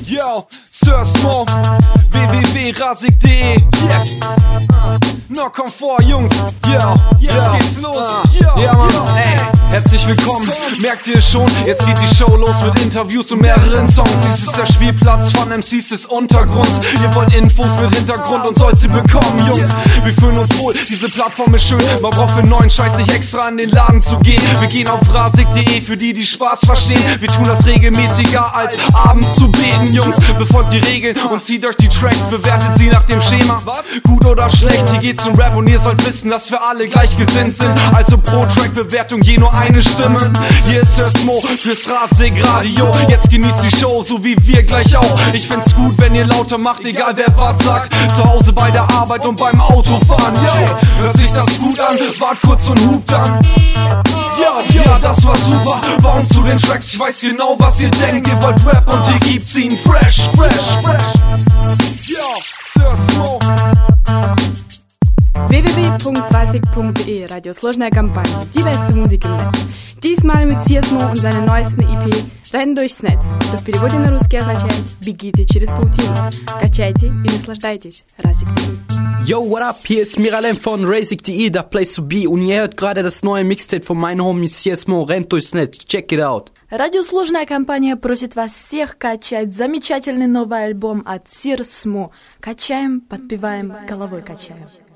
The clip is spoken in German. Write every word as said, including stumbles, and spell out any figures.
Yo, Sir Smo, w w w punkt rasig punkt de. Yes. Na komm vor, Jungs. Yo, jetzt geht's los. Yo, ja, Mann, ey. Herzlich willkommen, merkt ihr schon, jetzt geht die Show los mit Interviews und mehreren Songs. Dies ist der Spielplatz von M Cs des Untergrunds. Ihr wollt Infos mit Hintergrund und sollt sie bekommen, Jungs. Wir fühlen uns wohl, diese Plattform ist schön. Man braucht für neuen Scheiß nicht extra in den Laden zu gehen. Wir gehen auf rasig punkt de für die, die Spaß verstehen. Wir tun das regelmäßiger als abends zu beten, Jungs. Befolgt die Regeln und zieht euch die Tracks, bewertet sie nach dem Schema. Gut oder schlecht, hier geht's um Rap und ihr sollt wissen, dass wir alle gleichgesinnt sind. Also pro Track-Bewertung je nur eine Stimme. Hier ist Sir Smo fürs Rasig Radio. Jetzt genießt die Show, so wie wir gleich auch. Ich find's gut, wenn ihr lauter macht, egal wer was sagt. Zu Hause bei der Arbeit und beim Autofahren. Yo, hört sich das gut an? Wart kurz und hupt an. Ja, ja, das war super. Warum zu den Tracks? Ich weiß genau, was ihr denkt. Ihr wollt Rap und ihr gibt's ihn fresh, fresh, fresh. Ja, Sir Smo. w w w punkt rasig punkt de, Radiosложная компания, die beste Musik im Netz. Diesmal mit Sir Smo und seiner neuesten E P «Rennen durchs Netz», что в переводе на русский означает «Бегите через паутину». Качайте и наслаждайтесь. Rasig punkt de. Yo, what up? Hier ist Miralem von rasig punkt de, der Place to be. Und ihr hört gerade das neue Mixtape von meinem Homie Sir Smo, «Rennt durchs Netz». Check it out. Радиосложная компания просит вас всех качать замечательный новый альбом от Sir Smo. Качаем, подпеваем, головой качаем.